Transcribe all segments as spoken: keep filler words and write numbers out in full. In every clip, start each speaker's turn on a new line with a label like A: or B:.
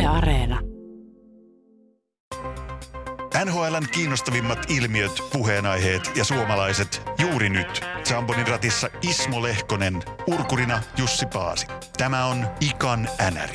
A: Areena.
B: N H L:n kiinnostavimmat ilmiöt, puheenaiheet ja suomalaiset juuri nyt. Zambonin ratissa Ismo Lehkonen, urkurina Jussi Paasi. Tämä on Ikan Änäri.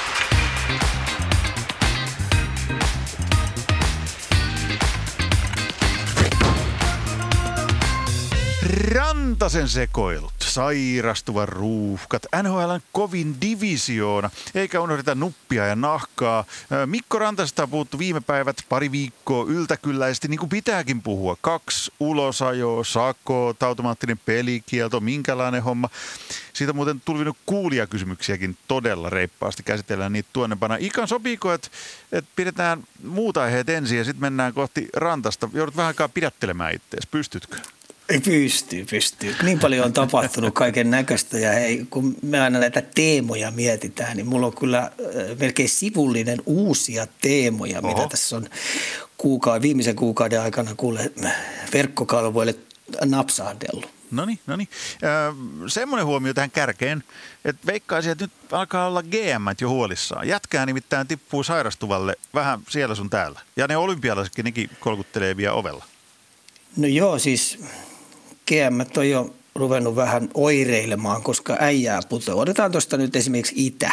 B: Rantasen sekoilut, sairastuvan ruuhkat, N H L:n kovin divisioona, eikä unohdeta nuppia ja nahkaa. Mikko Rantasesta on puhuttu viime päivät pari viikkoa yltäkylläisesti, niin kuin pitääkin puhua. Kaksi ulosajoa, sako, automaattinen pelikielto, minkälainen homma. Siitä on muuten tulvinut kuulijakysymyksiäkin todella reippaasti, käsitellään niitä tuonnepana. Ikan, sopiiko, että et pidetään muut aiheet ensin ja sitten mennään kohti Rantasta? Joudut vähän aikaa pidättelemään itseäsi, pystytkö?
C: Ei pystyy, pystyy. Niin paljon on tapahtunut kaiken näköistä ja hei, kun me aina näitä teemoja mietitään, niin mulla on kyllä melkein sivullinen uusia teemoja, Oho. mitä tässä on kuukauden, viimeisen kuukauden aikana kuule verkkokalvoille napsahdellut.
B: No niin, no niin. Öö, semmoinen huomio tähän kärkeen, että veikkaisin, että nyt alkaa olla G M jo huolissaan. Jätkää nimittäin tippuu sairastuvalle vähän siellä sun täällä. Ja ne olympialaisetkin nekin kolkuttelee vielä ovella.
C: No joo, siis G M on jo ruvennut vähän oireilemaan, koska äijää putoaa. Otetaan tuosta nyt esimerkiksi Itä.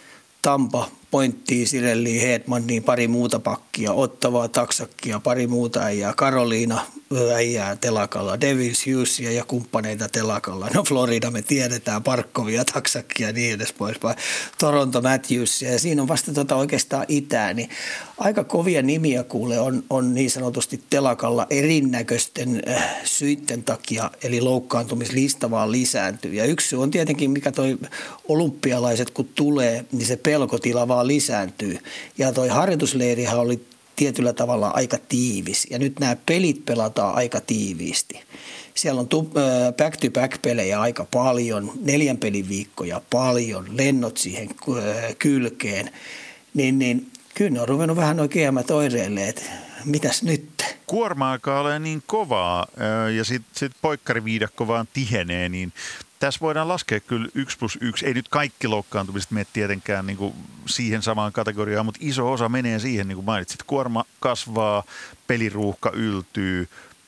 C: Tampa, Pointtiin, Sirelliin, Hedmaniin, pari muuta pakkia, Ottavaa, Taksakkia, pari muuta äijää, Karoliina äijää telakalla, Devils, Hughesia ja kumppaneita telakalla. No Florida me tiedetään, Parkkovia, Taksakkia ja niin edes pois. Toronto, Matthewsia ja siinä on vasta tota oikeastaan Itää, niin aika kovia nimiä kuule on, on niin sanotusti telakalla erinäköisten äh, syitten takia, eli loukkaantumislista vaan lisääntyy. Ja yksi on tietenkin, mikä toi olympialaiset kun tulee, niin se pelkotila vaan lisääntyy. Ja toi harjoitusleirihän oli tietyllä tavalla aika tiivis. Ja nyt nämä pelit pelataan aika tiiviisti. Siellä on back-to-back-pelejä aika paljon, neljän pelin viikkoja paljon, lennot siihen kylkeen. Niin, niin kyllä ne on ruvennut vähän noin G M:t oireille, että mitäs nyt?
B: Kuorma alkaa olla niin kovaa ja sitten sit poikkariviidakko vaan tihenee, niin tässä voidaan laskea kyllä yksi plus yksi. Ei nyt kaikki loukkaantumiset mene tietenkään niin kuin siihen samaan kategoriaan, mutta iso osa menee siihen, niin kuin mainitsit. Kuorma kasvaa, peliruuhka yltyy,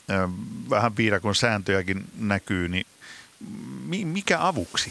B: vähän viidakon sääntöjäkin näkyy, niin mikä avuksi?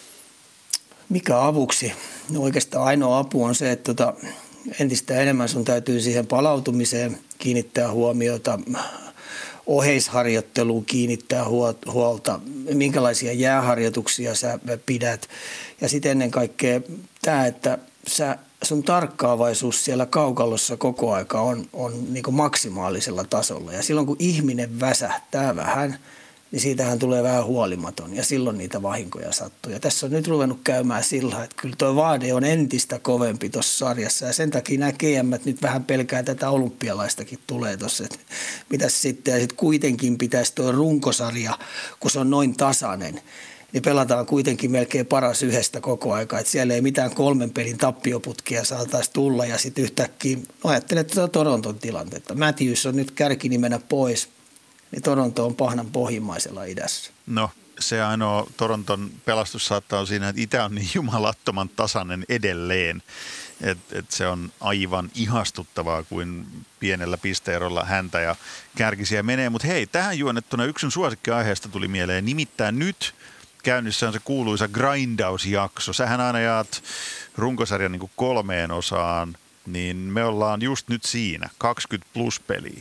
C: Mikä avuksi? No oikeastaan ainoa apu on se, että tota, entistä enemmän sun täytyy siihen palautumiseen kiinnittää huomiota, oheisharjoitteluun kiinnittää huolta, minkälaisia jääharjoituksia sä pidät. Ja sitten ennen kaikkea tämä, että sä, sun tarkkaavaisuus siellä kaukalossa koko aika on, on niin kuin maksimaalisella tasolla. Ja silloin kun ihminen väsähtää vähän, niin siitähän tulee vähän huolimaton ja silloin niitä vahinkoja sattuu. Ja tässä on nyt ruvennut käymään sillä, että kyllä tuo vaade on entistä kovempi tuossa sarjassa ja sen takia nämä G M:t nyt vähän pelkää tätä olympialaistakin tulee tuossa, että mitäs sitten ja sitten kuitenkin pitäisi tuo runkosarja, kun se on noin tasainen, niin pelataan kuitenkin melkein paras yhdestä koko aika, että siellä ei mitään kolmen pelin tappioputkia saataisiin tulla ja sitten yhtäkkiä, no ajattelet tuota Toronton tilannetta, Matthews on nyt kärkinimenä pois, niin Toronto on pahnan pohjimmaisella idässä.
B: No, se ainoa Toronton pelastus saattaa olla siinä, että Itä on niin jumalattoman tasainen edelleen, että et se on aivan ihastuttavaa, kuin pienellä pisteerolla häntä ja kärkisiä menee. Mutta hei, tähän juonnettuna yksi sun suosikkiaiheesta tuli mieleen, nimittäin nyt käynnissä on se kuuluisa grindausjakso. Sähän aina jaat runkosarjan niin kuin kolmeen osaan, niin me ollaan just nyt siinä, kaksikymmentä plus peliä.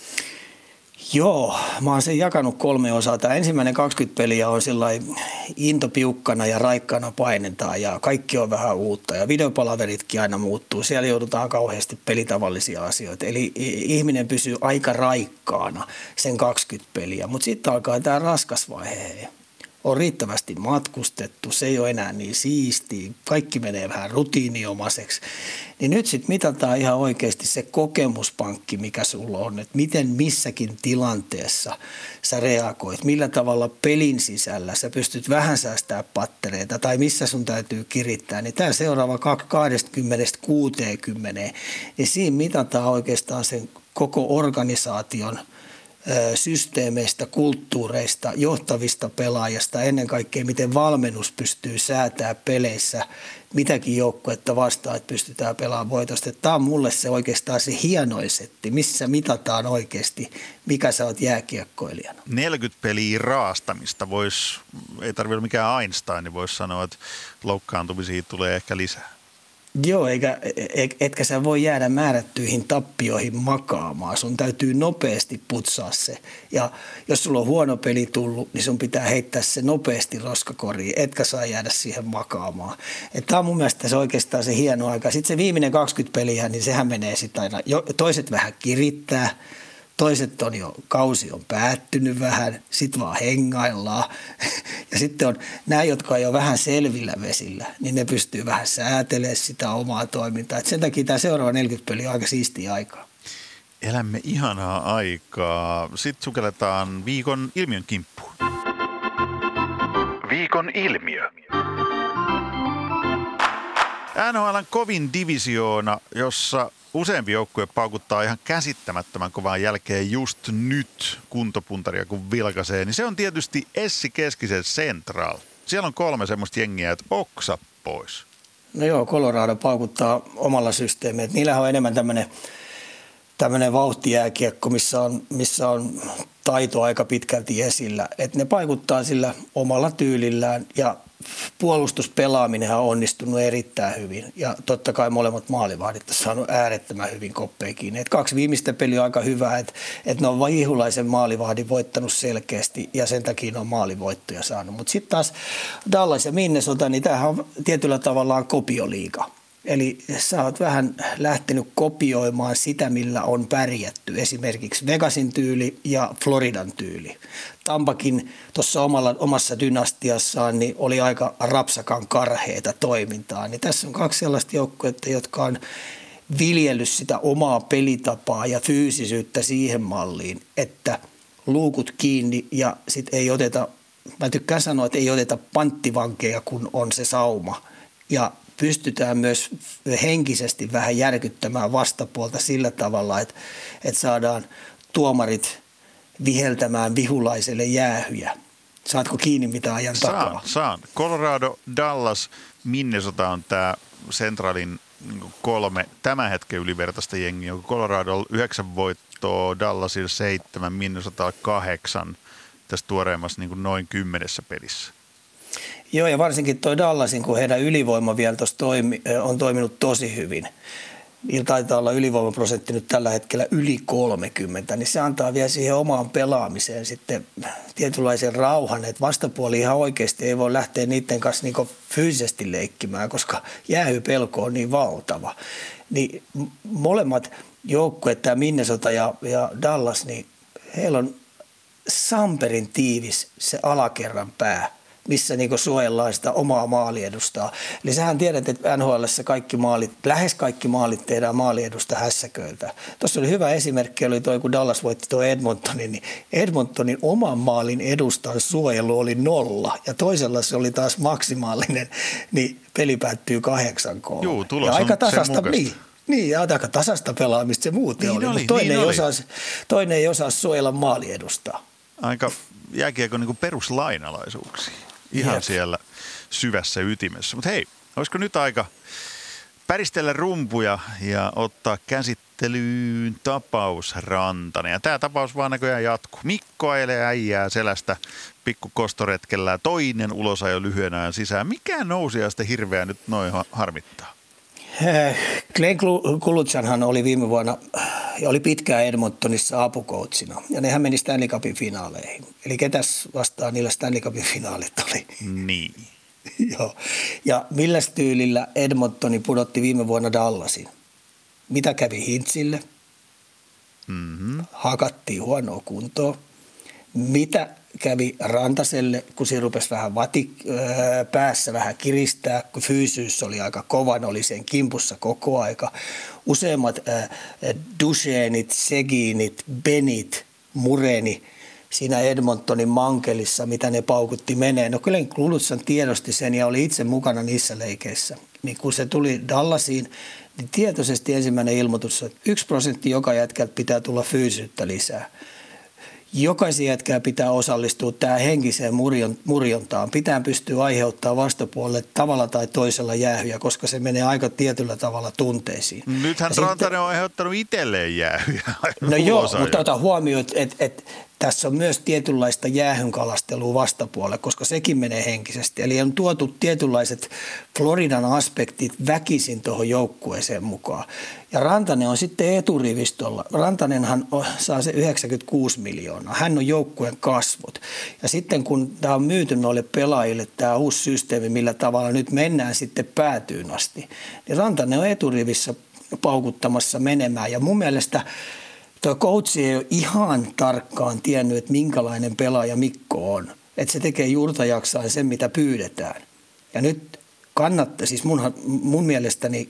C: Joo, mä oon sen jakanut kolme osaa. Tämä ensimmäinen kaksikymmentä peliä on sellainen intopiukkana ja raikkana painetaan ja kaikki on vähän uutta ja videopalaveritkin aina muuttuu. Siellä joudutaan kauheasti pelitavallisia asioita. Eli ihminen pysyy aika raikkaana sen kaksikymmentä peliä, mutta sitten alkaa tämä raskas vaihe. On riittävästi matkustettu, se ei ole enää niin siistiä, kaikki menee vähän rutiiniomaiseksi. Niin nyt sitten mitataan ihan oikeasti se kokemuspankki, mikä sulla on, että miten missäkin tilanteessa sä reagoit, millä tavalla pelin sisällä sä pystyt vähän säästämään pattereita tai missä sun täytyy kirittää. Niin tämä seuraava kaksikymmentä kuusikymmentä, niin siinä mitataan oikeastaan sen koko organisaation systeemeistä, kulttuureista, johtavista pelaajista, ennen kaikkea miten valmennus pystyy säätämään peleissä mitäkin joukkuetta vastaan, että pystytään pelaamaan voitosta. Tämä on mulle se oikeastaan se hienoin setti, missä mitataan oikeasti, mikä sä oot jääkiekkoilijana.
B: neljäkymmentä peliä raastamista voisi, ei tarvitse olla mikään Einstein, niin voisi sanoa, että loukkaantumisia tulee ehkä lisää.
C: Joo, eikä, etkä sä voi jäädä määrättyihin tappioihin makaamaan. Sun täytyy nopeasti putsaa se. Ja jos sulla on huono peli tullut, niin sun pitää heittää se nopeasti roskakoriin, etkä saa jäädä siihen makaamaan. Tämä on mun mielestä se oikeastaan se hieno aika. Sitten se viimeinen kaksikymmentä peliä, niin sehän menee sitten aina. Toiset vähän kirittää. Toiset on jo, kausi on päättynyt vähän, sitten vaan hengaillaan. Ja sitten on nämä, jotka on jo vähän selvillä vesillä, niin ne pystyy vähän säätelemään sitä omaa toimintaa. Et sen takia tämä seuraava neljäkymmentä peli on aika siistiä aikaa.
B: Elämme ihanaa aikaa. Sitten sukelletaan viikon ilmiön kimppuun. Viikon ilmiö. N H L:n kovin divisioona, jossa useampi joukkue paukuttaa ihan käsittämättömän kovaan jälkeen just nyt kuntopuntaria kun vilkaisee, niin se on tietysti Essi Keskisen Central. Siellä on kolme semmoista jengiä, että oksa pois.
C: No joo, Colorado paukuttaa omalla systeemillä. Niillähän on enemmän tämmöinen tämmöinen vauhtijääkiekko, missä on, missä on taito aika pitkälti esillä. Et ne paikuttaa sillä omalla tyylillään ja puolustuspelaaminen on onnistunut erittäin hyvin ja totta kai molemmat maalivahdit on saanut äärettömän hyvin koppeja kiinni. Et kaksi viimeistä peliä on aika hyvä, että et ne on Vihulaisen maalivahdin voittanut selkeästi ja sen takia ne on maalivoittoja saanut. Mutta sitten taas Dallas ja Minnesota, niin tämähän on tietyllä tavallaan kopioliiga. Eli sä oot vähän lähtenyt kopioimaan sitä, millä on pärjätty, esimerkiksi Vegasin tyyli ja Floridan tyyli. Tampakin tuossa omassa dynastiassaan niin oli aika rapsakan karheita toimintaa. Niin tässä on kaksi sellaista joukkuetta, jotka on viljellyt sitä omaa pelitapaa ja fyysisyyttä siihen malliin, että luukut kiinni ja sitten ei oteta, mä tykkään sanoa, että ei oteta panttivankeja, kun on se sauma. Ja pystytään myös henkisesti vähän järkyttämään vastapuolta sillä tavalla, että, että saadaan tuomarit viheltämään Vihulaiselle jäähyjä. Saatko kiinni mitä ajan takaa?
B: Saan, saan. Colorado, Dallas, Minnesota on tämä Centralin kolme tämän hetken ylivertaista jengiä. Colorado yhdeksän voittoa, Dallasilla seitsemän, Minnesota kahdeksan tässä tuoreemmassa niin kuin noin kymmenessä pelissä.
C: Joo, ja varsinkin toi Dallasin, kun heidän ylivoima vielä tuossa toimi, on toiminut tosi hyvin. Niillä taitaa olla ylivoimaprosentti nyt tällä hetkellä yli kolmekymmentä, niin se antaa vielä siihen omaan pelaamiseen sitten tietynlaisen rauhan, että vastapuoli ihan oikeasti ei voi lähteä niiden kanssa niin fyysisesti leikkimään, koska jäähypelko on niin valtava. Niin molemmat joukkueet, tämä Minnesota ja, ja Dallas, niin heillä on samperin tiivis se alakerran pää, missä niinku suojellaan sitä omaa maaliedustaa. Eli sähän tiedät, että N H L:ssä kaikki maalit, lähes kaikki maalit tehdään maaliedusta hässäköiltä. Tuossa oli hyvä esimerkki, oli toi, kun Dallas voitti tuo Edmontonin, niin Edmontonin oman maalin edustan suojelu oli nolla, ja toisella se oli taas maksimaalinen, niin peli päättyy kahdeksan kolme.
B: Juu, tulos
C: ja
B: on
C: aika tasasta,
B: sen mukaista.
C: Niin, niin, ja aika tasasta pelaamista se muuten
B: niin
C: oli,
B: oli,
C: mutta toinen,
B: niin
C: ei
B: oli.
C: osasi, toinen ei osaa suojella maaliedustaa.
B: Aika jääkiekon niin kuin peruslainalaisuuksia. Ihan Jep. siellä syvässä ytimessä. Mutta hei, olisiko nyt aika päristellä rumpuja ja ottaa käsittelyyn tapaus Rantanen. Ja tämä tapaus vaan näköjään jatkuu. Mikko ajelee äijää selästä pikku kostoretkellä, toinen ulosajo lyhyen ajan sisään. Mikä nousi ja sitten hirveä nyt noin harmittaa?
C: Glenn Kulutsanhan oli viime vuonna, oli pitkään Edmontonissa apukoutsina, ja nehän meni Stanley Cupin finaaleihin. Eli ketäs vastaan niillä Stanley Cupin finaalit oli?
B: Niin.
C: Joo. Ja millä tyylillä Edmontoni pudotti viime vuonna Dallasin? Mitä kävi Hintzille?
B: Mm-hmm.
C: Hakattiin huonoa kuntoa. Mitä kävi Rantaselle, kun se rupesi vähän vati, ää, päässä vähän kiristää, kun fyysyys oli aika kova, oli sen kimpussa koko aika. Useimmat ää, Duchenit, Seginit, Benit, Mureni siinä Edmontonin mankelissa, mitä ne paukutti menee. No kyllä Klulutsan tiedosti sen ja oli itse mukana niissä leikeissä. Niin kun se tuli Dallasiin, niin tietoisesti ensimmäinen ilmoitus, että yksi prosentti joka jätkältä pitää tulla fyysyyttä lisää. jokaisen jätkää pitää osallistua tähän henkiseen murjon, murjontaan. Pitää pystyä aiheuttamaan vastapuolelle tavalla tai toisella jäähyjä, koska se menee aika tietyllä tavalla tunteisiin.
B: Nythän ja Rantanen sitten on aiheuttanut itselleen jäähyjä.
C: No joo, mutta ota huomioon, että et, et, tässä on myös tietynlaista jäähynkalastelua vastapuolelle, koska sekin menee henkisesti. Eli on tuotu tietynlaiset Floridan aspektit väkisin tuohon joukkueeseen mukaan. Ja Rantanen on sitten eturivistolla. Rantanenhan saa se yhdeksänkymmentäkuusi miljoonaa. Hän on joukkueen kasvot. Ja sitten kun tämä on myyty noille pelaajille, tämä uusi systeemi, millä tavalla nyt mennään sitten päätyyn asti, niin Rantanen on eturivissä paukuttamassa menemään. Ja mun mielestä tuo coachi ei ole ihan tarkkaan tiennyt, että minkälainen pelaaja Mikko on. Että se tekee juurtajaksaan sen, mitä pyydetään. Ja nyt kannattaa, siis mun, mun mielestäni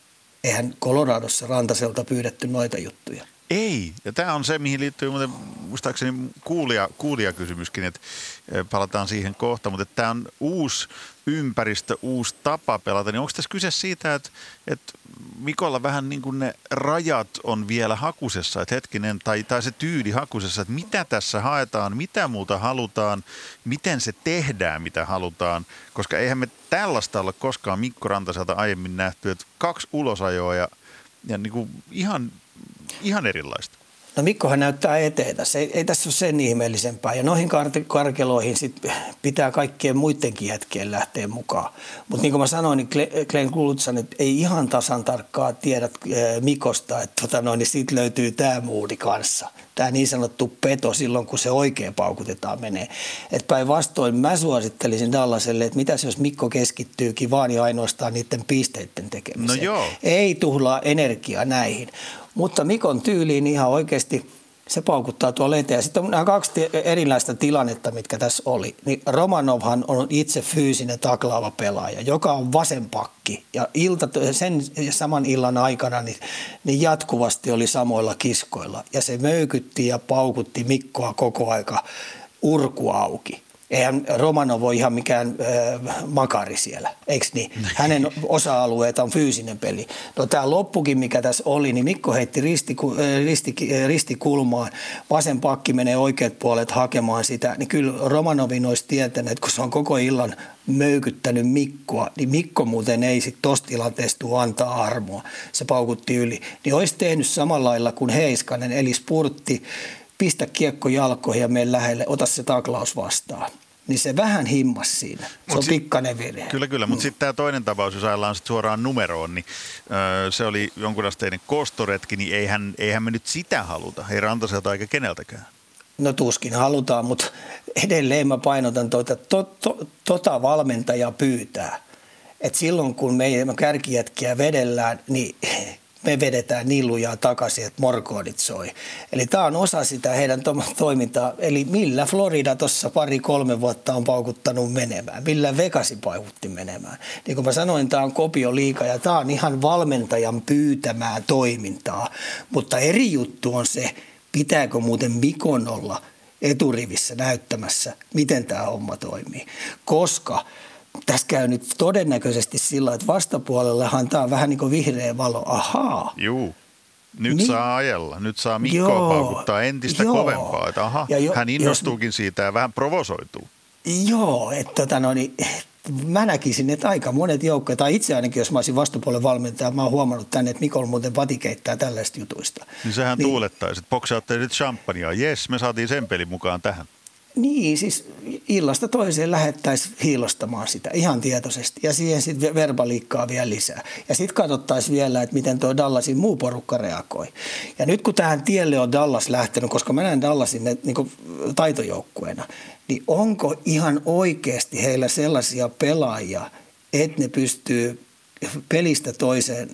C: eihän Coloradossa Rantaselta pyydetty noita juttuja.
B: Ei, ja tämä on se, mihin liittyy muuten muistaakseni kuulija, kuulijakysymyskin, että palataan siihen kohta, mutta tämä on uusi ympäristö, uusi tapa pelata, niin onko tässä kyse siitä, että, että Mikolla vähän niin kuin ne rajat on vielä hakusessa, että hetkinen, tai, tai se tyyli hakusessa, että mitä tässä haetaan, mitä muuta halutaan, miten se tehdään, mitä halutaan, koska eihän me tällaista ole koskaan Mikko Rantaselta aiemmin nähty, että kaksi ulosajoa ja, ja niin kuin ihan, ihan erilaista.
C: No Mikkohan näyttää eteitä. Se ei, ei tässä ole sen ihmeellisempää. Ja noihin kar- karkeloihin sit pitää kaikkien muidenkin jätkien lähteä mukaan. Mutta niin kuin mä sanoin, niin Glenn Gultsan nyt ei ihan tasan tarkkaan tiedä Mikosta, että tota noin, niin siitä löytyy tämä moodi kanssa. Tämä niin sanottu peto silloin, kun se oikein paukutetaan menee. Että päinvastoin mä suosittelisin Dallaselle, että mitäs jos Mikko keskittyykin vaan ja ainoastaan niiden pisteiden tekemiseen.
B: No joo.
C: Ei tuhlaa energiaa näihin. Mutta Mikon tyyliin ihan oikeasti se paukuttaa tuolla eteen. Sitten on nämä kaksi erilaista tilannetta, mitkä tässä oli. Niin Romanovhan on itse fyysinen taklaava pelaaja, joka on vasenpakki. Ja ilta, sen saman illan aikana niin, niin jatkuvasti oli samoilla kiskoilla. Ja se möykytti ja paukutti Mikkoa koko aika urku auki. Eihän Romanov ole ihan mikään äh, makari siellä, eikö niin? Hänen osa-alueet on fyysinen peli. No tämä loppukin, mikä tässä oli, niin Mikko heitti risti, risti, ristikulmaan, vasen pakki menee oikeat puolet hakemaan sitä, niin kyllä Romanovin olisi tietänyt, että kun se on koko illan möykyttänyt Mikkoa, niin Mikko muuten ei sitten tuosta tilanteesta tule antaa armoa. Se paukutti yli. Niin olisi tehnyt samalla lailla kuin Heiskanen, eli spurtti, pistä kiekko jalkoihin ja mene lähelle, ota se taklaus vastaan. Niin se vähän himmas siinä. Se mut on sit, pikkainen virhe.
B: Kyllä, kyllä. Mutta mm. sitten tämä toinen tapaus, jos ajellaan sit suoraan numeroon, niin öö, se oli jonkunasteinen kostoretki, niin eihän, eihän me nyt sitä haluta. Ei Rantaselta eikä keneltäkään.
C: No tuskin halutaan, mutta edelleen mä painotan tuota, to, to, tota valmentaja pyytää. Että silloin kun meidän kärkijätkiä vedellään, niin me vedetään niin lujaa takaisin, että morkoodit soi. Eli tämä on osa sitä heidän to- toimintaa. Eli millä Florida tuossa pari-kolme vuotta on paukuttanut menemään. Millä Vegasi paukutti menemään. Niin kuin mä sanoin, tämä on kopio liiga ja tämä on ihan valmentajan pyytämää toimintaa. Mutta eri juttu on se, pitääkö muuten Mikon olla eturivissä näyttämässä, miten tämä homma toimii. Koska tässä käy nyt todennäköisesti sillä, että vastapuolellahan tämä on vähän niin kuin vihreä valo. Ahaa.
B: Juu. Nyt niin, saa ajella. Nyt saa Mikkoa
C: joo,
B: paukuttaa entistä joo. kovempaa. Että aha, jo, hän innostuukin jos, siitä ja vähän provosoituu.
C: Joo, että tota no niin, mä näkisin, että aika monet joukkoja, tai itse ainakin, jos mä olisin vastapuolen valmentaja, mä oon huomannut tänne, että Mikol muuten vatikeittää tällaista jutuista.
B: Niin sehän niin, tuulettaisi, että boksaatte nyt champagnea. Jes, me saatiin sen pelin mukaan tähän.
C: Niin, siis illasta toiseen lähettäisiin hiilostamaan sitä ihan tietoisesti ja siihen sitten verbaliikkaa vielä lisää. Ja sitten katsottaisiin vielä, että miten tuo Dallasin muu porukka reagoi. Ja nyt kun tähän tielle on Dallas lähtenyt, koska mä näen Dallasin niin kuin taitojoukkueena, niin onko ihan oikeasti heillä sellaisia pelaajia, että ne pystyy pelistä toiseen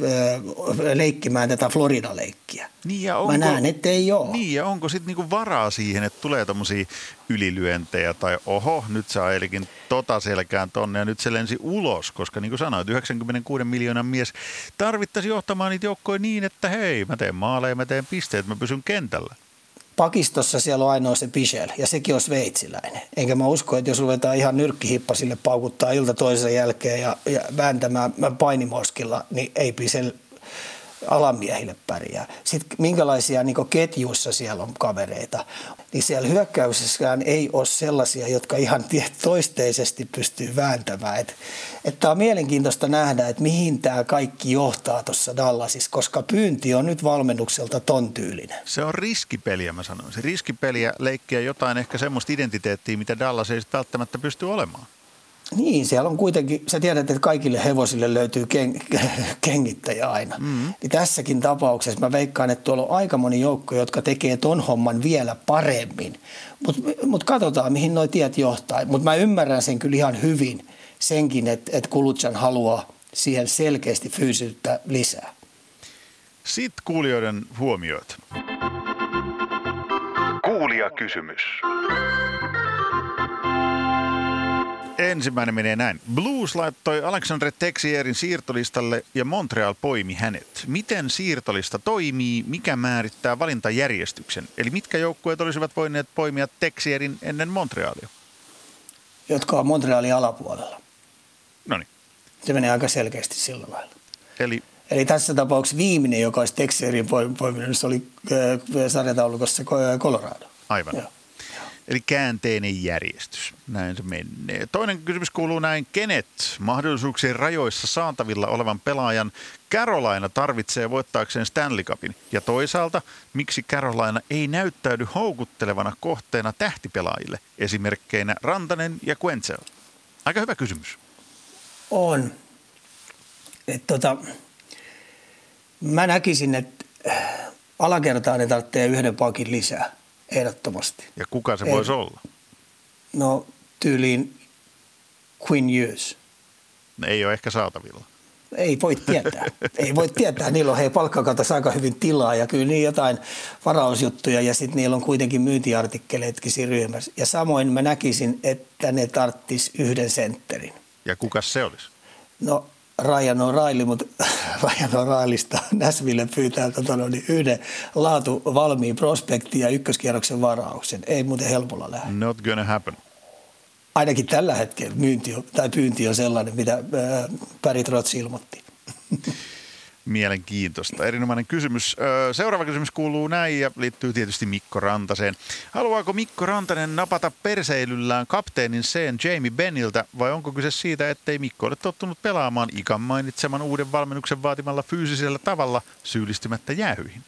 C: leikkimään tätä Florida-leikkiä.
B: Niin ja onko,
C: mä näen, että ei ole.
B: Niin ja onko sitten niinku varaa siihen, että tulee tommosia ylilyöntejä tai oho, nyt se ajelikin tota selkään tonne ja nyt se lensi ulos, koska niin kuin sanoit, yhdeksänkymmentäkuusi miljoonan mies tarvittaisi johtamaan niitä joukkoja niin, että hei, mä teen maaleja, mä teen pisteet, mä pysyn kentällä.
C: Pakistossa siellä on ainoa se Pichel, ja sekin on sveitsiläinen. Enkä mä usko, että jos ruvetaan ihan nyrkkihippasille paukuttaa ilta toisen jälkeen ja, ja vääntämään painimoskilla, niin ei Pichel alamiehille pärjää. Sitten minkälaisia niin kuin ketjuissa siellä on kavereita, niin siellä hyökkäyksessäkään ei ole sellaisia, jotka ihan toisteisesti pystyy vääntämään. Että et tämä on mielenkiintoista nähdä, että mihin tämä kaikki johtaa tuossa Dallasissa, koska pyynti on nyt valmennukselta ton tyylinen.
B: Se on riskipeliä, mä sanoisin. Riskipeliä leikkiä jotain ehkä semmoista identiteettiä, mitä Dallas ei sitten välttämättä pysty olemaan.
C: Niin, siellä on kuitenkin, sä tiedät, että kaikille hevosille löytyy ken, kengittäjä aina. Mm-hmm. Niin tässäkin tapauksessa mä veikkaan, että tuolla on aika moni joukko, jotka tekee ton homman vielä paremmin. Mutta mut katsotaan, mihin noi tiet johtaa. Mutta mä ymmärrän sen kyllä ihan hyvin, senkin, että et Kulutsan haluaa siihen selkeästi fyysisyyttä lisää.
B: Sitten kuulijoiden huomioit. Kuulijakysymys. Ensimmäinen menee näin. Blues laittoi Alexandre Texierin siirtolistalle ja Montreal poimi hänet. Miten siirtolista toimii, mikä määrittää valintajärjestyksen? Eli mitkä joukkueet olisivat voineet poimia Texierin ennen Montrealia?
C: Jotka on Montrealin alapuolella.
B: Noniin.
C: Se menee aika selkeästi sillä lailla.
B: Eli,
C: Eli tässä tapauksessa viimeinen, joka olisi Texierin poiminen, se oli äh, sarjataulukossa Colorado.
B: Aivan. Joo. Eli käänteinen järjestys. Näin se menee. Toinen kysymys kuuluu näin. Kenet mahdollisuuksien rajoissa saatavilla olevan pelaajan Carolina tarvitsee voittaakseen Stanley Cupin? Ja toisaalta, miksi Carolina ei näyttäydy houkuttelevana kohteena tähtipelaajille? Esimerkkeinä Rantanen ja Quenzel. Aika hyvä kysymys.
C: On. Et tota, mä näkisin, että alakertaan ne tarvitsee yhden pakin lisää. Ehdottomasti.
B: Ja kuka se Ei. voisi olla?
C: No tyyliin Quinn Hughes.
B: Ne ei ole ehkä saatavilla.
C: Ei voi tietää. Ei voi tietää. Niillä on hei palkkakatossa aika hyvin tilaa ja kyllä niin jotain varausjuttuja ja sitten niillä on kuitenkin myyntiartikkeleetkin siinä ryhmässä. Ja samoin mä näkisin, että ne tarttis yhden sentterin.
B: Ja kuka se olisi?
C: No Ryan O'Reilly, mutta Ryan O'Reillysta Nashville pyytää tota, no, niin yhden laatu valmiin prospektin ja ykköskierroksen varauksen. Ei muuten helpolla lähde.
B: Not gonna happen.
C: Ainakin tällä hetkellä myynti on, tai pyynti on sellainen, mitä ää, Barry Trotz ilmoitti.
B: Mielenkiintoista. Erinomainen kysymys. Seuraava kysymys kuuluu näin ja liittyy tietysti Mikko Rantaseen. Haluaako Mikko Rantanen napata perseilyllään kapteenin Sean Jamie Benniltä vai onko kyse siitä, ettei Mikko ole tottunut pelaamaan Ikan mainitseman uuden valmennuksen vaatimalla fyysisellä tavalla syyllistymättä jäähyihin?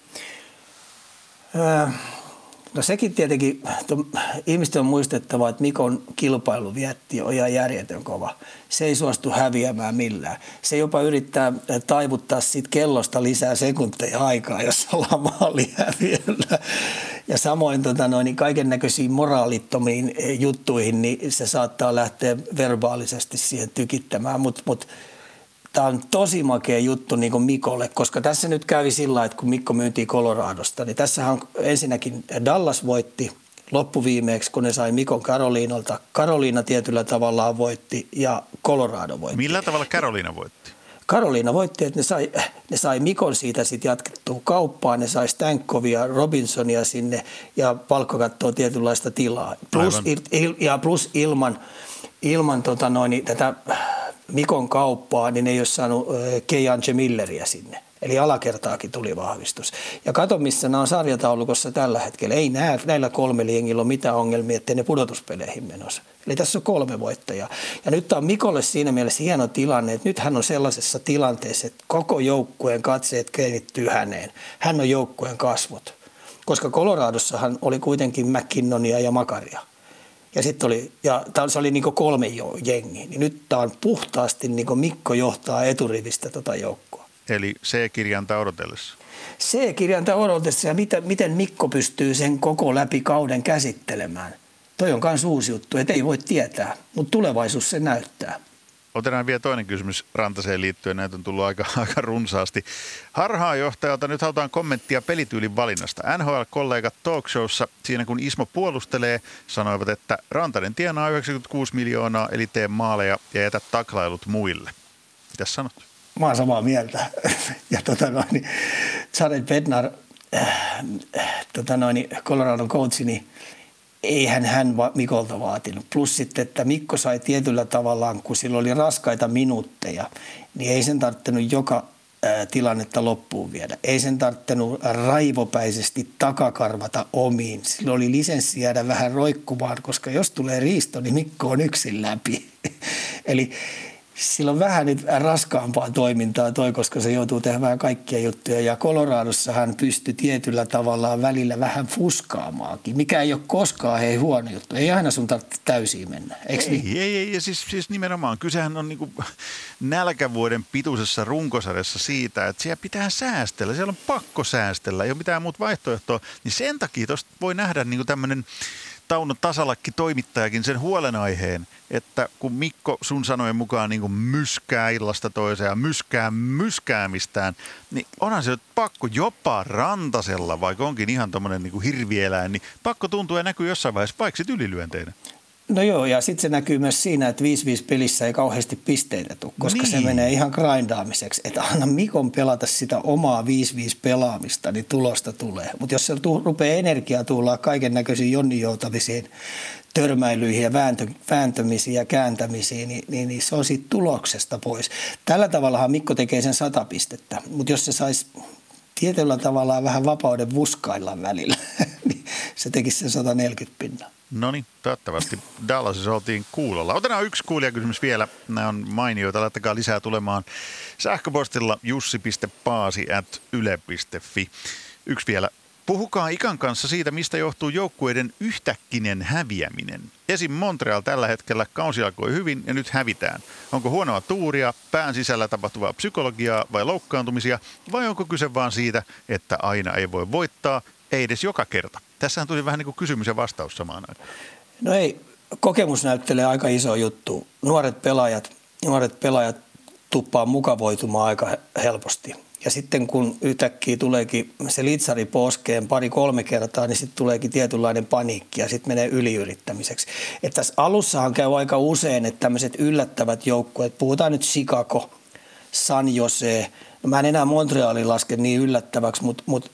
C: Äh. No sekin tietenkin, ihmisten on muistettava, että Mikon kilpailuvietti on ihan järjetön kova. Se ei suostu häviämään millään. Se jopa yrittää taivuttaa siitä kellosta lisää sekunteja aikaa, jos ollaan maaliin häviöllä. Ja samoin tota noin, kaiken näköisiin moraalittomiin juttuihin, niin se saattaa lähteä verbaalisesti siihen tykittämään, mutta mut, tämä on tosi makea juttu niin kuin Mikolle, koska tässä nyt kävi sillä lailla, että kun Mikko myyntiin Coloradosta, niin tässähän ensinnäkin Dallas voitti loppuviimeeksi, kun ne sai Mikon Carolinalta. Carolina tietyllä tavallaan voitti ja Colorado voitti.
B: Millä tavalla Carolina voitti?
C: Carolina voitti, että ne sai, ne sai Mikon siitä sitten jatkettua kauppaan, ne sai Stankovia, Robinsonia sinne ja palkkakattoa tietynlaista tilaa. Plus, il, ja plus ilman, ilman tota noin, tätä Mikon kauppaa, niin ei ole saanut Keijan Milleriä sinne. Eli alakertaakin tuli vahvistus. Ja kato, missä nämä on sarjataulukossa tällä hetkellä. Ei nää, näillä kolmella jengillä ole mitään ongelmia, ettei ne pudotuspeleihin menossa. Eli tässä on kolme voittajaa. Ja nyt tämä on Mikolle siinä mielessä hieno tilanne, että nyt hän on sellaisessa tilanteessa, että koko joukkueen katseet kiinnittyy häneen. Hän on joukkueen kasvot. Koska Coloradossahan oli kuitenkin McKinnonia ja Makaria. Ja sitten oli, ja se oli niinku kolme jengiä. Niin nyt tämä on puhtaasti niinku Mikko johtaa eturivistä tota joukkoa.
B: Eli C-kirjainta odotellessa.
C: C-kirjainta odotellessa ja miten, miten Mikko pystyy sen koko läpi kauden käsittelemään. Toi on myös uusi juttu, että ei voi tietää, mutta tulevaisuus se näyttää.
B: Otetaan vielä toinen kysymys Rantaseen liittyen. Näitä on tullut aika, aika runsaasti. Harhaanjohtajalta nyt halutaan kommenttia pelityylin valinnasta. N H L-kollegat talkshowssa, siinä kun Ismo puolustelee, sanoivat, että Rantanen tienaa yhdeksänkymmentäkuusi miljoonaa, eli tee maaleja ja jätä taklailut muille. Mitäs sanot?
C: Mä oon samaa mieltä. Ja tota noin, Jared Bednar, äh, tota noin, Coloradon coachi, niin eihän hän Mikolta vaatinut. Plus sitten, että Mikko sai tietyllä tavallaan, kun sillä oli raskaita minuutteja, niin ei sen tarvittanut joka ää, tilannetta loppuun viedä. Ei sen tarvittanut raivopäisesti takakarvata omiin. Sillä oli lisenssi jäädä vähän roikkumaan, koska jos tulee riisto, niin Mikko on yksin läpi. Eli sillä on vähän nyt raskaampaa toimintaa toi, koska se joutuu tehdään kaikkia juttuja. Ja Coloradossa hän pystyi tietyllä tavalla välillä vähän fuskaamaankin, mikä ei ole koskaan hei huono juttu. Ei aina sun tarvitse täysiin mennä, eikö
B: ei,
C: niin?
B: Ei, ei, ja siis, siis nimenomaan. Kysehän on niinku nälkävuoden pituisessa runkosarjassa siitä, että siellä pitää säästellä. Siellä on pakko säästellä, ei ole mitään muuta vaihtoehtoa. Niin sen takia tuosta voi nähdä niinku tämmöinen Tauno Tasalakki toimittajakin sen huolenaiheen, että kun Mikko sun sanojen mukaan niin kuin myskää illasta toiseen ja myskää myskäämistään, niin onhan se nyt pakko jopa rantasella, vaikka onkin ihan tommonen niin kuin hirvieläin, niin pakko tuntuu ja näkyy jossain vaiheessa vaikka sit ylilyönteinä.
C: No joo, ja sitten se näkyy myös siinä, että viisi viisi pelissä ei kauheasti pisteitä tule, koska niin. Se menee ihan grindaamiseksi. Että anna Mikon pelata sitä omaa viisi viisi pelaamista, niin tulosta tulee. Mutta jos se tu- rupeaa energiaa tuullaan kaiken näköisiin jonninjoutavisiin törmäilyihin ja vääntö- vääntömisiin ja kääntämisiin, niin, niin, niin se on siitä tuloksesta pois. Tällä tavallahan Mikko tekee sen sata pistettä, mutta jos se saisi tietyllä tavalla vähän vapauden vuskailla välillä, niin se tekisi sen sata neljäkymmentä pinnaa.
B: No niin, toivottavasti Dallasissa oltiin kuulolla. Otetaan yksi kuulijakysymys vielä. Nämä on mainioita. Laittakaa lisää tulemaan sähköpostilla jussi piste paasi ät yle piste fi. Yksi vielä. Puhukaa Ikan kanssa siitä, mistä johtuu joukkueiden yhtäkkinen häviäminen. Esim. Montreal tällä hetkellä kausi alkoi hyvin ja nyt hävitään. Onko huonoa tuuria, pään sisällä tapahtuvaa psykologiaa vai loukkaantumisia? Vai onko kyse vaan siitä, että aina ei voi voittaa, ei edes joka kerta? Tässähän tuli vähän niin kuin kysymys ja vastaus samaan aikaan.
C: No ei, kokemus näyttelee aika iso juttu. Nuoret pelaajat, nuoret pelaajat tuppaa mukavoitumaan aika helposti. Ja sitten kun yhtäkkiä tuleekin se litsari poskeen pari-kolme kertaa, niin sitten tuleekin tietynlainen paniikki ja sitten menee yliyrittämiseksi. Että tässä alussahan käy aika usein, että tämmöiset yllättävät joukkueet, puhutaan nyt Chicago, San Jose, no mä en enää Montrealin laske niin yllättäväksi, mutta mut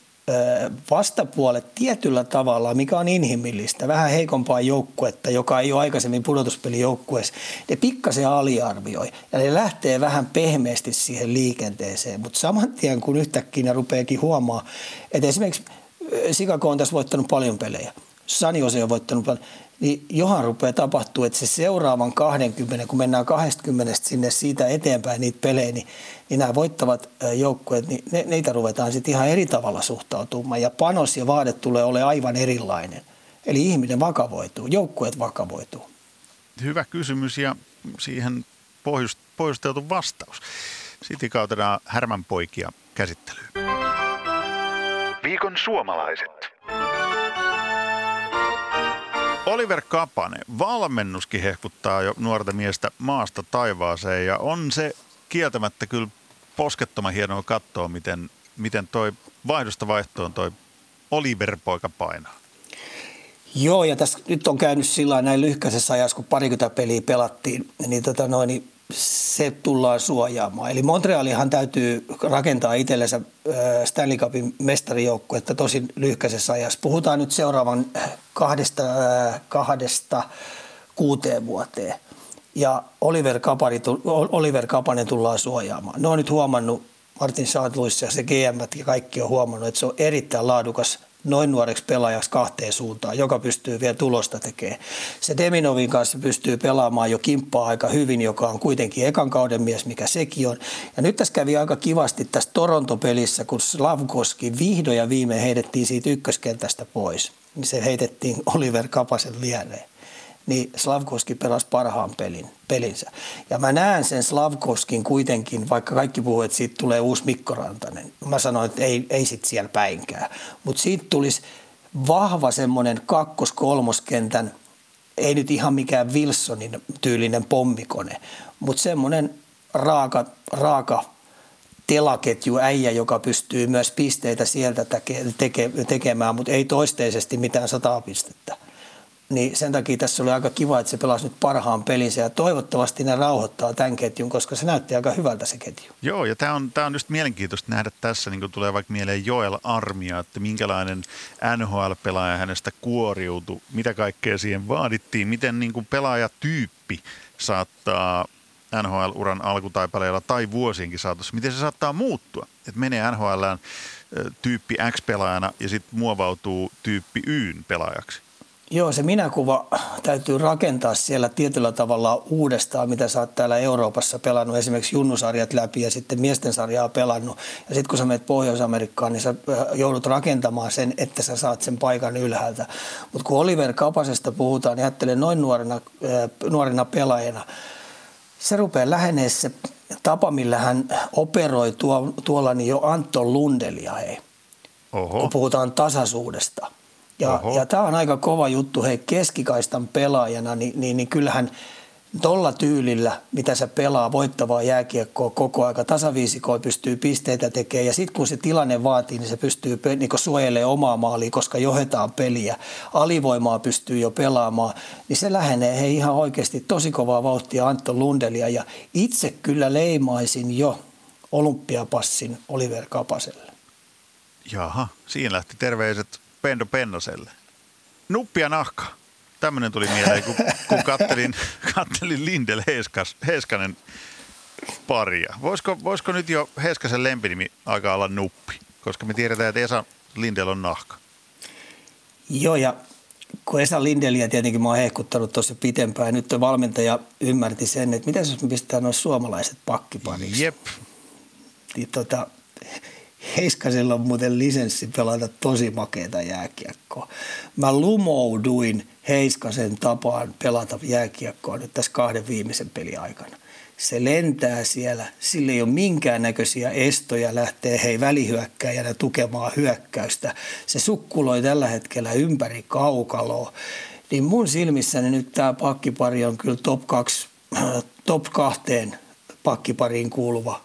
C: vastapuolet tietyllä tavalla, mikä on inhimillistä, vähän heikompaa joukkuetta, joka ei ole aikaisemmin pudotuspelijoukkueessa, ne pikkasen aliarvioi ja ne lähtee vähän pehmeästi siihen liikenteeseen, mutta saman tien kun yhtäkkiä ne rupeakin huomaa, että esimerkiksi Chicago on tässä voittanut paljon pelejä, San Jose on voittanut paljon, niin johan rupeaa tapahtua, että se seuraavan kaksikymmentä, kun mennään kaksikymmentä sinne siitä eteenpäin niitä pelejä, niin, niin nämä voittavat joukkueet, niin ne, niitä ruvetaan sitten ihan eri tavalla suhtautumaan. Ja panos ja vaade tulee olemaan aivan erilainen. Eli ihminen vakavoituu, joukkueet vakavoituu.
B: Hyvä kysymys ja siihen pohjusteltu vastaus. Sitten kautetaan Härmänpoikia käsittelyyn. Viikon suomalaiset. Oliver Kapanen, valmennuskin hehkuttaa jo nuorta miestä maasta taivaaseen ja on se kieltämättä kyllä poskettoman hienoa katsoa, miten, miten toi vaihdosta vaihtoon toi Oliver-poika painaa.
C: Joo, ja tässä nyt on käynyt sillä näin lyhkäisessä ajassa, kun parikymmentä peliä pelattiin, niin, tota noin, niin se tullaan suojaamaan. Eli Montrealihan täytyy rakentaa itsellensä Stanley Cupin mestarijoukkuetta tosi lyhkäisessä ajassa. Puhutaan nyt seuraavan kahdesta, kahdesta kuuteen vuoteen. Ja Oliver, Kapari, Oliver Kapanen tullaan suojaamaan. Ne on nyt huomannut, Martin Saint Louis ja se G M ja kaikki on huomannut, että se on erittäin laadukas noin nuoreksi pelaajaksi kahteen suuntaan, joka pystyy vielä tulosta tekemään. Se Deminovin kanssa pystyy pelaamaan jo kimppaa aika hyvin, joka on kuitenkin ekan kauden mies, mikä sekin on. Ja nyt tässä kävi aika kivasti tässä Toronto-pelissä, kun Slavkovski vihdoin ja viimein heitettiin siitä ykköskentästä pois. Niin se heitettiin Oliver Kapasen viereen. Niin Slavkovski pelasi parhaan pelin, pelinsä. Ja mä näen sen Slavkovskin kuitenkin, vaikka kaikki puhuu, että siitä tulee uusi Mikko Rantanen. Mä sanoin, että ei, ei sit siellä päinkään. Mutta siitä tulisi vahva semmoinen kakkos-kolmoskentän, ei nyt ihan mikään Wilsonin tyylinen pommikone, mutta semmoinen raaka, raaka telaketju äijä, joka pystyy myös pisteitä sieltä teke, teke, tekemään, mutta ei toisteisesti mitään sataa pistettä. Niin sen takia tässä oli aika kiva, että se pelasi nyt parhaan pelinsä ja toivottavasti ne rauhoittaa tämän ketjun, koska se näytti aika hyvältä se ketju.
B: Joo, ja tämä on, tämä on just mielenkiintoista nähdä tässä, niin kun tulee vaikka mieleen Joel Armia, että minkälainen N H L-pelaaja hänestä kuoriutui, mitä kaikkea siihen vaadittiin, miten niin kuin pelaajatyyppi saattaa N H L-uran alkutaipaleella tai vuosienkin saatossa, miten se saattaa muuttua. Että menee N H L:ään tyyppi X-pelaajana ja sitten muovautuu tyyppi Y:n pelaajaksi.
C: Joo, se minäkuva täytyy rakentaa siellä tietyllä tavalla uudestaan, mitä sä oot täällä Euroopassa pelannut, esimerkiksi junnusarjat läpi ja sitten miesten sarjaa pelannut. Ja sitten kun sä menet Pohjois-Amerikkaan, niin sä joudut rakentamaan sen, että sä saat sen paikan ylhäältä. Mutta kun Oliver Kapasesta puhutaan, niin ajattelen noin nuorena, nuorena pelaajana, se rupeaa lähenee se tapa, millä hän operoi tuo, tuolla niin jo Anton Lundelia, hei, Oho. kun puhutaan tasaisuudesta. Ja, ja tämä on aika kova juttu, hei, keskikaistan pelaajana, niin, niin, niin kyllähän tolla tyylillä, mitä sä pelaa voittavaa jääkiekkoa koko aika, tasaviisikoin pystyy pisteitä tekemään ja sitten kun se tilanne vaatii, niin se pystyy niin suojelemaan omaa maalia, koska johdetaan peliä, alivoimaa pystyy jo pelaamaan, niin se lähenee hei ihan oikeasti tosi kovaa vauhtia Anton Lundelia ja itse kyllä leimaisin jo olympiapassin Oliver Kapaselle.
B: Jaha, siinä lähti terveiset Pendo Pennoselle. Nuppi ja nahka. Tämmöinen tuli mieleen, kun, kun kattelin, kattelin Lindell Heiskas, Heiskanen paria. Voisiko, voisiko nyt jo Heiskasen lempinimi aika olla Nuppi? Koska me tiedetään, että Esa Lindell on nahka.
C: Joo, ja kun Esa Lindelliä tietenkin mä oon hehkuttanut tuossa pitempään, nyt valmentaja ymmärti sen, että mitä jos me pistetään nuo suomalaiset pakkipariksi.
B: Jep.
C: Niin, tota, Heiskasella on muuten lisenssi pelata tosi makeata jääkiekkoa. Mä lumouduin Heiskasen tapaan pelata jääkiekkoa nyt tässä kahden viimeisen pelin aikana. Se lentää siellä, sillä ei ole minkäännäköisiä estoja lähtee hei välihyökkäjänä tukemaan hyökkäystä. Se sukkuloi tällä hetkellä ympäri kaukaloa. Niin mun silmissäni nyt tämä pakkipari on kyllä top, kaksi, top kahteen pakkipariin kuuluva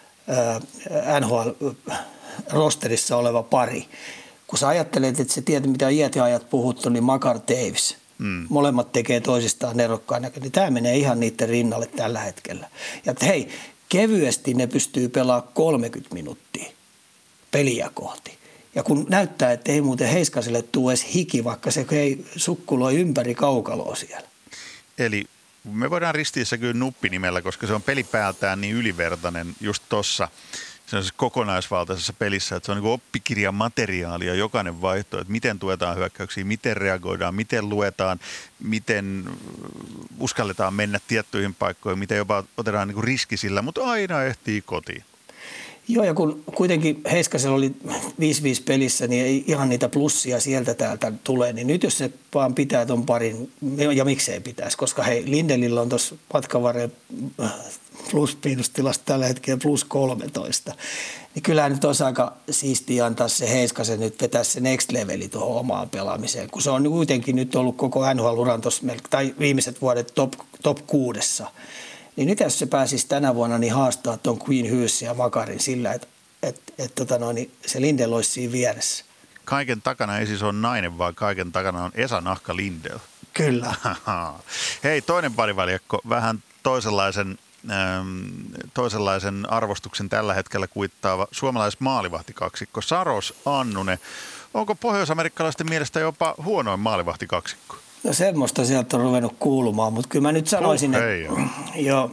C: N H L-rosterissa oleva pari. Kun sä ajattelet, että sä tiedät, mitä on iät ja ajat puhuttu, niin Makar Taves. Mm. Molemmat tekee toisistaan erokkaan näköinen. Niin tämä menee ihan niiden rinnalle tällä hetkellä. Ja että hei, kevyesti ne pystyy pelaamaan kolmekymmentä minuuttia peliä kohti. Ja kun näyttää, että ei muuten Heiskaselle tule edes hiki, vaikka se hei, sukkuloi ympäri kaukaloa siellä.
B: Eli me voidaan ristiä se kyllä Nuppi-nimellä, koska se on pelipäältään niin ylivertainen just tossa kokonaisvaltaisessa pelissä, että se on niin oppikirjan materiaalia jokainen vaihto, että miten tuetaan hyökkäyksiä, miten reagoidaan, miten luetaan, miten uskalletaan mennä tiettyihin paikkoihin, miten jopa otetaan niin riski sillä, mutta aina ehtii kotiin.
C: Joo, ja kun kuitenkin Heiskasella oli viisi viisi pelissä, niin ei ihan niitä plussia sieltä täältä tulee, niin nyt jos se vaan pitää ton parin, ja miksei pitäisi, koska hei, Lindellillä on tuossa matkan varrella plus-miinustilasta tällä hetkellä plus kolmetoista, niin kyllähän nyt olisi aika siistiä antaa se Heiskasen nyt vetää se next leveli tuohon omaan pelaamiseen, kun se on kuitenkin nyt ollut koko N H L-uran tuossa, tai viimeiset vuodet top, top kuudessa. Niin nyt jos se pääsisi tänä vuonna niin haastaa tuon Queen Hughesin ja Makarin sillä, että et, et, tota no, niin se Lindell olisi siinä vieressä.
B: Kaiken takana ei siis ole nainen, vaan kaiken takana on Esa Nahka Lindell.
C: Kyllä.
B: Hei, toinen parivaljakko, vähän toisenlaisen, ähm, toisenlaisen arvostuksen tällä hetkellä kuittaava suomalais-maalivahtikaksikko Saros Annunen. Onko pohjois-amerikkalaisten mielestä jopa huonoin maalivahtikaksikko?
C: No semmoista sieltä on ruvennut kuulumaan, mutta kyllä mä nyt sanoisin,
B: oh,
C: että jo,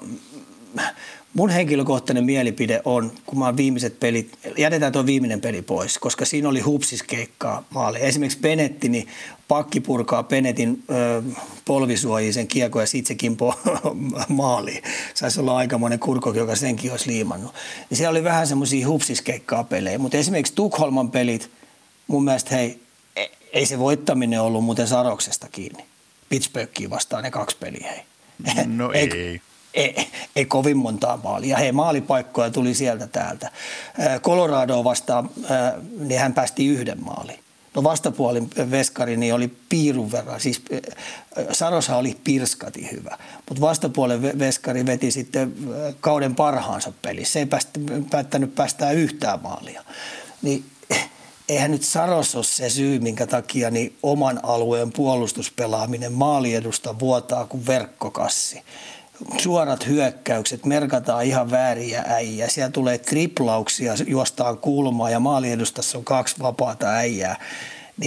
C: mun henkilökohtainen mielipide on, kun mä oon viimeiset pelit, jätetään tuo viimeinen peli pois, koska siinä oli hupsiskeikkaa maaleja. Esimerkiksi Benetti, niin pakki purkaa Benettin ö, polvisuojiin sen kiekko ja sit se kimpoo maaliin. Saisi olla aikamoinen kurkok, joka senkin olisi liimannut. Ja siellä oli vähän semmoisia hupsiskeikkaa pelejä, mutta esimerkiksi Tukholman pelit, mun mielestä hei, ei se voittaminen ollut muuten Saroksesta kiinni. Pittsburghiin vastaan ne kaksi peliä. Hei.
B: No ei. Ei,
C: ei. Ei kovin montaa maalia. Hei, maalipaikkoja tuli sieltä täältä. Coloradoa vastaan, niin hän päästi yhden maaliin. No vastapuolin veskari niin oli piirun verran. Siis Saroshan oli pirskati hyvä. Mutta vastapuolen veskari veti sitten kauden parhaansa pelissä. Se ei päästä, päättänyt päästää yhtään maalia. Niin eihän nyt Saros ole se syy, minkä takia niin oman alueen puolustuspelaaminen maaliedusta vuotaa kuin verkkokassi. Suorat hyökkäykset, merkataan ihan vääriä äijää. Siellä tulee triplauksia, juostaan kulmaa ja maaliedustassa on kaksi vapaata äijää. Niin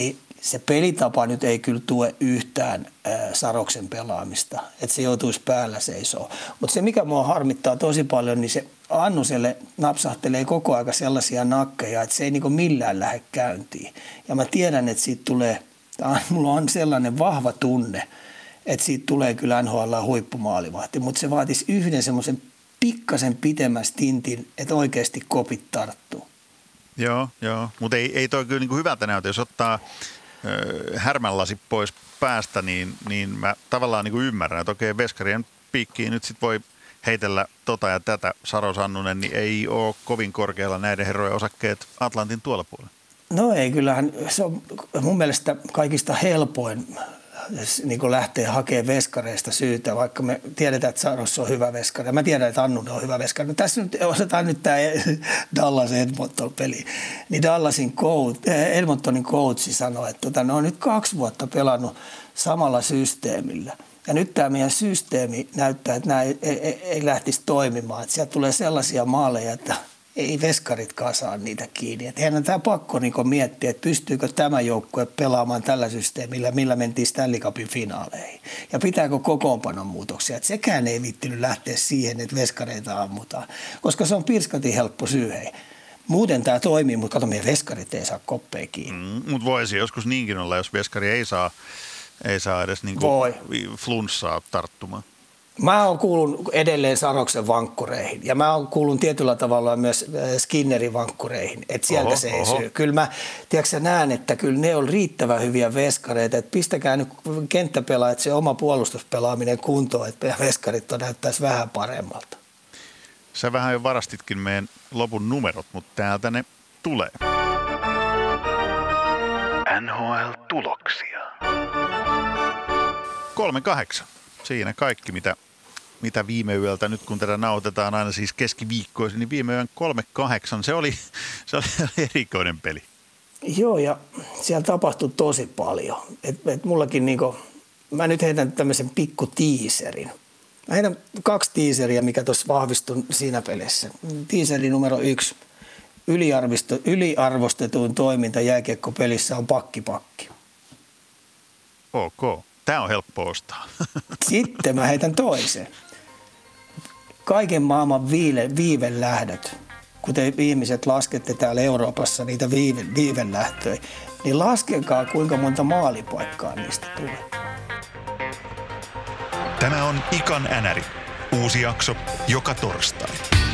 C: se pelitapa nyt ei kyllä tue yhtään ää, Saroksen pelaamista, että se joutuisi päällä seisoo. Mutta se, mikä mua harmittaa tosi paljon, niin se Annuselle napsahtelee koko aika sellaisia nakkeja, että se ei niinku millään lähde käyntiin. Ja mä tiedän, että siitä tulee, mulla on sellainen vahva tunne, että siitä tulee kyllä N H L huippumaalivahti, mutta se vaatisi yhden semmoisen pikkasen pitemmän stintin, että oikeasti kopit tarttuu.
B: Joo, joo. Mutta ei, ei toi kyllä niinku hyvältä näytä. Jos ottaa ö, härmänlasi pois päästä, niin, niin mä tavallaan niinku ymmärrän, että okei, veskarien piikkiin nyt sit voi heitellä tota ja tätä. Saro Sannunen, niin ei ole kovin korkealla näiden herrojen osakkeet Atlantin tuolla puolella.
C: No ei, kyllähän se on mun mielestä kaikista helpoin niin kuin lähtee hakemaan veskareista syytä, vaikka me tiedetään, että Saros on hyvä veskari. Mä tiedän, että Annunen on hyvä veskari. No tässä nyt osataan nyt tämä Dallas Edmonton-peli. Niin Dallasin coach, Edmontonin coachi sanoi, että tota, ne on nyt kaksi vuotta pelannut samalla systeemillä. Ja nyt tämä meidän systeemi näyttää, että nämä ei, ei, ei lähtisi toimimaan. Että sieltä tulee sellaisia maaleja, että ei veskaritkaan saa niitä kiinni. Että eihän tämä pakko niin miettiä, että pystyykö tämä joukkue pelaamaan tällä systeemillä, millä mentiin Stanley Cupin finaaleihin. Ja pitääkö kokoonpanon muutoksia. Että sekään ei viittinyt lähteä siihen, että veskareita ammutaan, koska se on pirskatin helppo syy. Hei. Muuten tämä toimii, mutta kato, meidän veskarit ei saa koppeja kiinni.
B: Mm, mutta voisi joskus niinkin olla, jos veskari ei saa, ei saa edes niinku flunssaa tarttumaan.
C: Mä oon kuullut edelleen Saroksen vankkureihin ja mä oon kuullut tietyllä tavalla myös Skinnerin vankkureihin, että sieltä oho, se ei oho. syy. Kyllä mä tiedätkö, näen, että kyllä ne on riittävän hyviä veskareita, että pistäkää nyt kenttäpelaajat se oma puolustuspelaaminen kuntoon, että veskarit on näyttäisi vähän paremmalta.
B: Sä vähän jo varastitkin meidän lopun numerot, mutta täältä ne tulee. N H L-tuloksia. kolme kahdeksan. Siinä kaikki, mitä, mitä viime yöltä, nyt kun tätä nautetaan aina siis keskiviikkoisin, niin viime yön kolme kahdeksan, se oli, se oli erikoinen peli.
C: Joo, ja siellä tapahtui tosi paljon. Et, et mullakin niinku, mä nyt heitän tämmöisen pikku tiiserin. Mä heitän kaksi tiiseriä, mikä tuossa vahvistui siinä pelissä. Tiiseri numero yksi, yliarvostetuin toiminta jääkiekkopelissä on pakkipakki.
B: Ok. Tämä on helppo ostaa.
C: Sitten mä heitän toisen. Kaiken maailman viive, viivelähdöt, kuten ihmiset laskette täällä Euroopassa niitä viive, viivelähtöjä, niin laskekaa kuinka monta maalipaikkaa niistä tulee.
B: Tämä on Ikan Änäri. Uusi jakso joka torstai.